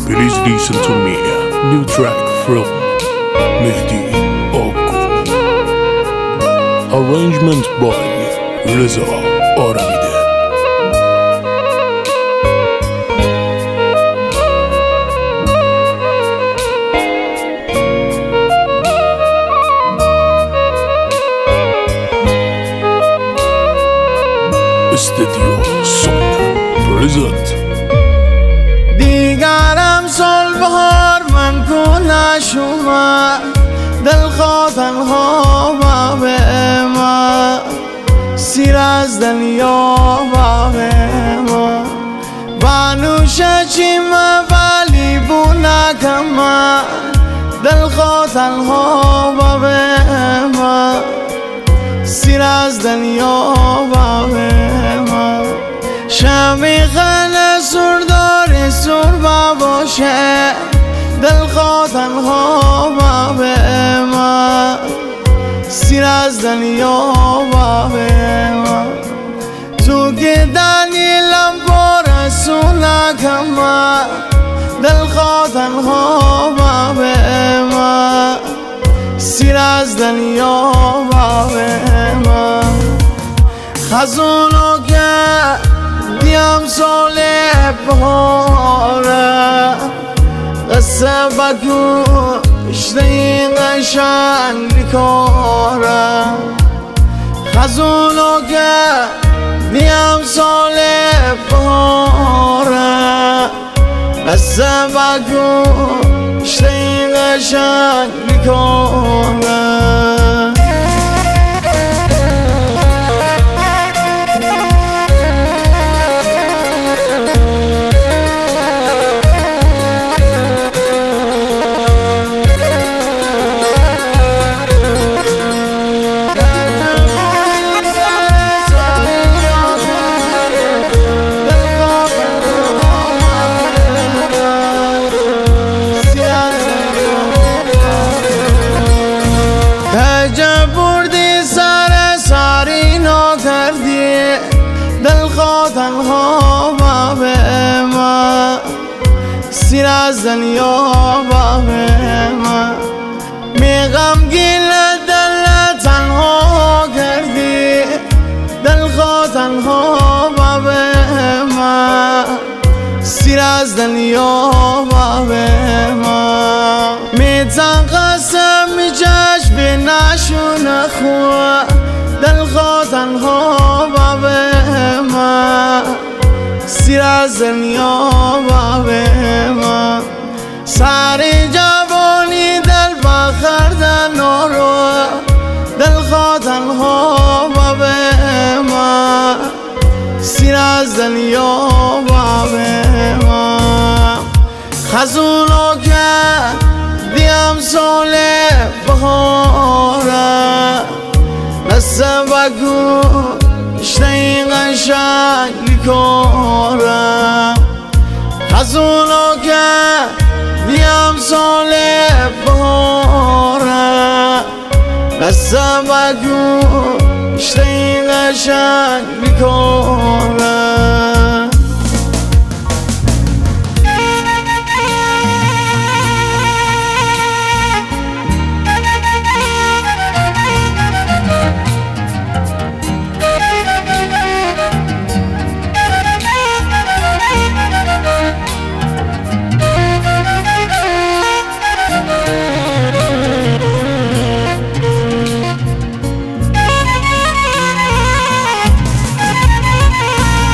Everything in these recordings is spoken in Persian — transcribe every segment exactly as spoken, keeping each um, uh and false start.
Please listen to me. New track from Mehdi Oku. Arrangement by Reza Aramide. Studio Song Present. دیگرم سال بهار من کنه شما دل خواه تنها با به ما سیر از دنیا با به ما بانوشه چیمه ولی بونه کما دل خواه تنها با به ما سیر از دنیا با به ما شمی خانه سردار سربا باشه دل خواه تنها با به ما سیر از دنیا با به ما تو که دلیلم پر سونا کما دل خواه تنها با به ما سیر از دنیا با به ما خزونو که دیم سال بهاره قصه بکشته این قشنگ بیکاره خزونو که دیم سال بهاره قصه بکشته این قشنگ بیکاره بردی سر ساری نا کردی دل خواه تنها با به ما سیر از دنیا با به ما می غمگین دل تنها کردی دل خواه تنها با به ما سیر از دنیا با به ما می تنقسم می جشن به نشون خواه دل خواه تنها با به ما سیر از دنیا با به ما سر جوانی دل بخردن رو دل خواه تنها با به ما سیر از دنیا با به ما خزونو که دیم سال بهاره قصه بکشته این قشنگ بیکاره خزونو که دیم سال بهاره قصه بکشته این قشنگ بیکاره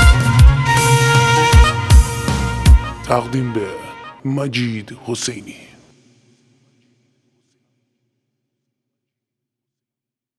تقدیم به مجید حسینی.